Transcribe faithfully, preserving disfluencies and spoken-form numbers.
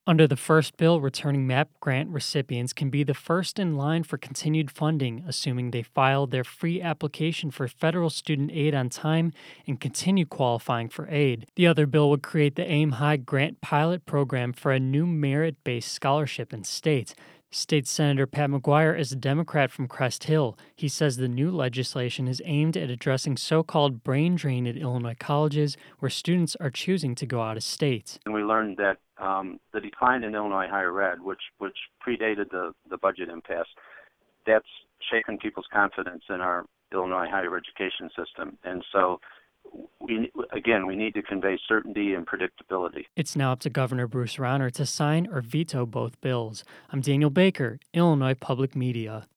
Under the first bill, returning MAP grant recipients can be the first in line for continued funding, assuming they filed their free application for federal student aid on time and continue qualifying for aid. The other bill would create the AIM High Grant Pilot Program for a new merit based scholarship in states. State Senator Pat McGuire is a Democrat from Crest Hill. He says the new legislation is aimed at addressing so-called brain drain at Illinois colleges where students are choosing to go out of state. And we learned that um, the decline in Illinois higher ed, which which predated the, the budget impasse, that's shaken people's confidence in our Illinois higher education system. And so We, again, we need to convey certainty and predictability. It's now up to Governor Bruce Rauner to sign or veto both bills. I'm Daniel Baker, Illinois Public Media.